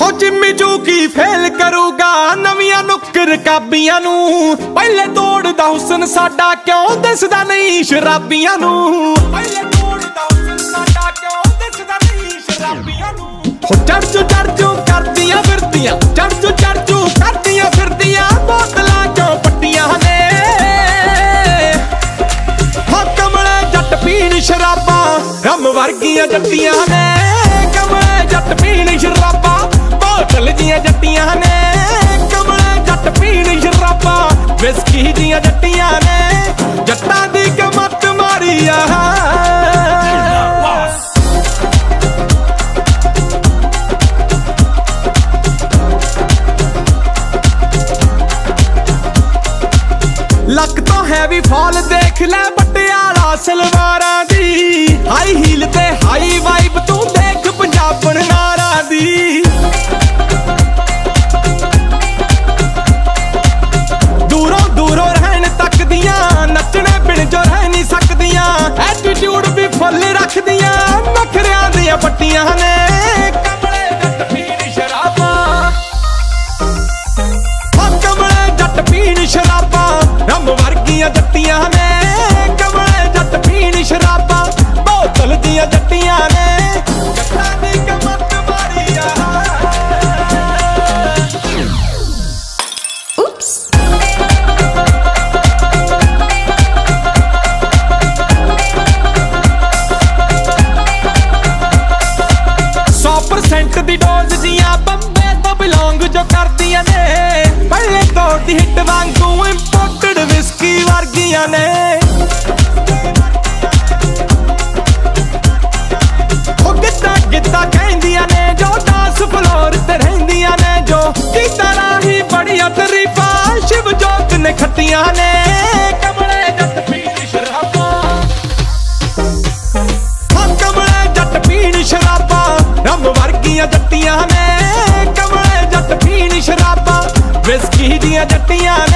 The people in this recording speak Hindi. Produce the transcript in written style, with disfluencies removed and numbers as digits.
हो जिम्मी जू की फेल करूगा नवियां नुक्कर काबियां नू पहले तोड़दा हुसन साडा क्यों दिसदा नहीं शराबियां नू पहले तोड़दा हुसन साडा क्यों दिसदा नहीं शराबियां नू हो चढ़ चू करदियां फिरदियां चढ़ चू करदियां फिरदियां बोतलां क्यों पट्टियां ने हो कमले जट पीण शराबां रम वर्गियां जट्टियां ने कमले जट पीण शराबां बोतल दियां जट्टियां ने कमले जट पीण शराबां विस्की दियां जट्टियां ने जट्टां दी कमत मारी आ लक तो हैवी फॉल देख ले पटियाला सलवारां दी हाई हील ते हाई वाइब तू देख पंजाबन नारा दी दूरों दूरों रहन तक दियां नचने बिन जो रह नहीं सकदियां एटीट्यूड भी फुल रख दियां नखरियां दियां पट्टियां ने कमले जट पीण शराबां कमले जट पीण शराबां रम वर्गियां जट्टियां ने कमले जट पीण शराबां बोतल दियां जट्टियां ने जट्टां दी कमत मारी आ Oops. 100% दी डोज जियां बंबे तो बिलोंग जो करदियां ने पहले तोड़ दी हिट वांगू इंपोर्टेड विस्की वर्गियां ने ओ गिद्दा कहंदियां ने जो डांस फ्लोर ते रहंदियां ने जो की तरह ही बड़िया तरीफा शिव जोत ने खट्टियां ने कमले जट पीण शराबां कमले जट पीण शराबां रम वर्गियां जट्टियां ने कमले जट पीण शराबां विस्की दियां जट्टियां